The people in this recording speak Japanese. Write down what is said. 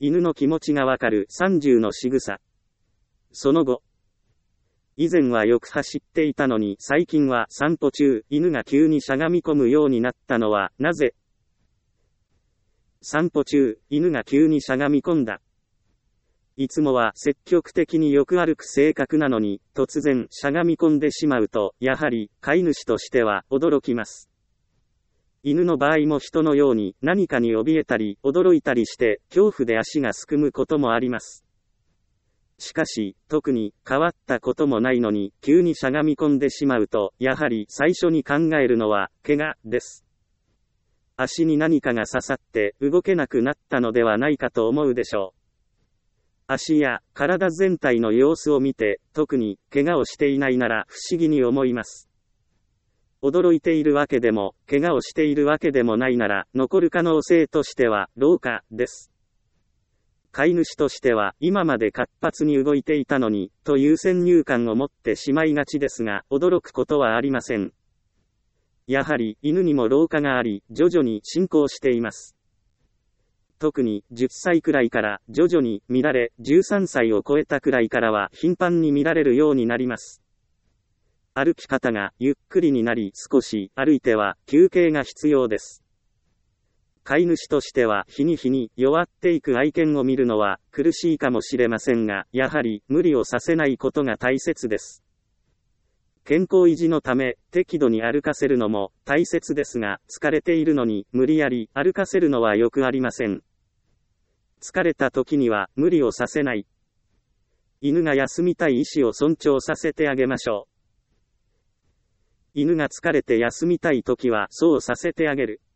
犬の気持ちがわかる30の仕草。その後。以前はよく走っていたのに最近は散歩中、犬が急にしゃがみ込むようになったのはなぜ？散歩中、犬が急にしゃがみ込んだ。いつもは積極的によく歩く性格なのに、突然しゃがみ込んでしまうと、やはり飼い主としては驚きます。犬の場合も人のように何かに怯えたり驚いたりして恐怖で足がすくむこともあります。しかし、特に変わったこともないのに急にしゃがみ込んでしまうと、やはり最初に考えるのは怪我です。足に何かが刺さって動けなくなったのではないかと思うでしょう。足や体全体の様子を見て、特に怪我をしていないなら不思議に思います。驚いているわけでも、怪我をしているわけでもないなら、残る可能性としては、老化です。飼い主としては、今まで活発に動いていたのに、という先入観を持ってしまいがちですが、驚くことはありません。やはり、犬にも老化があり、徐々に進行しています。特に、10歳くらいから徐々に見られ、13歳を超えたくらいからは頻繁に見られるようになります。歩き方がゆっくりになり少し歩いては休憩が必要です。飼い主としては日に日に弱っていく愛犬を見るのは苦しいかもしれませんが、やはり無理をさせないことが大切です。健康維持のため適度に歩かせるのも大切ですが、疲れているのに無理やり歩かせるのはよくありません。疲れた時には無理をさせない。犬が休みたい意思を尊重させてあげましょう。犬が疲れて休みたいときはそうさせてあげる。